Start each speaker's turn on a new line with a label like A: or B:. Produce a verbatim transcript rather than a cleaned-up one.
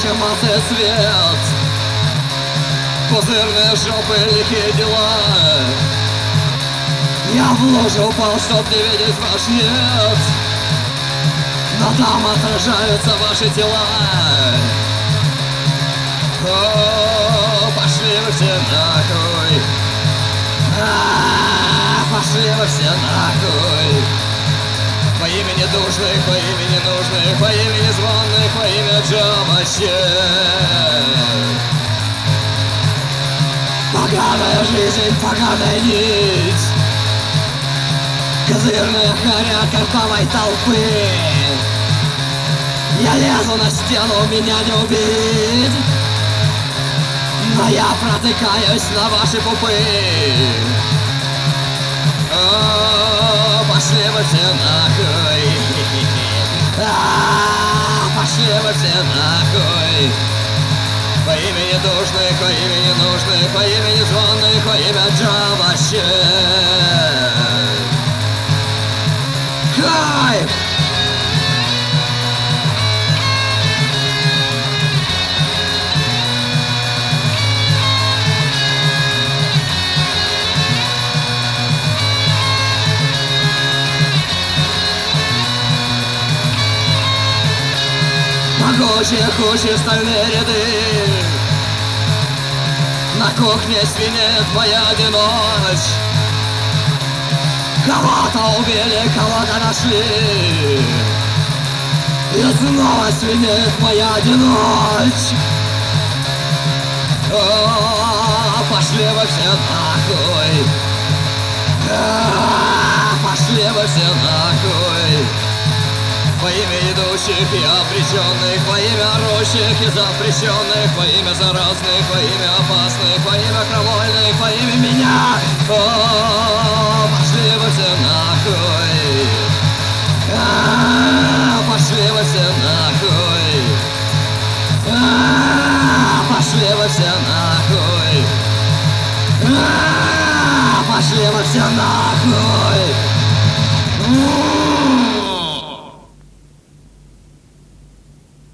A: эмоции цвет, пузырные жопы, лихие дела. Я в лужу упал, чтоб не видеть ваш нет, но там отражаются ваши тела. О, пошли вы все нахуй. А, пошли вы все нахуй. По имени душных, по имени нужных, по имени звонных, по имя Джамаче. Поганая жизнь, поганая нить, козырная харя картавой толпы. Я лезу на стену, меня не убить, но я протыкаюсь на ваши пупы. О, пошли вы все нахуй. А, пошли вы все нахуй. По имени душных, по имени нужных, по имени звонных, по имя Джамаче. Кайф! Могучие кучи, стальные ряды, на кухне свинеет моя ночь. Кого-то убили, кого-то нашли, и снова свинеет моя ночь. О, пошли вы все нахуй. А, пошли вы все нахуй. Во имя идущих и обреченных, во имя орущих и запрещенных, во имя заразных, во имя опасных, во имя кровольных, во имя меня. О, пошли вы все нахуй. А, пошли вы все нахуй. А, пошли вы все нахуй. А, пошли вы все нахуй.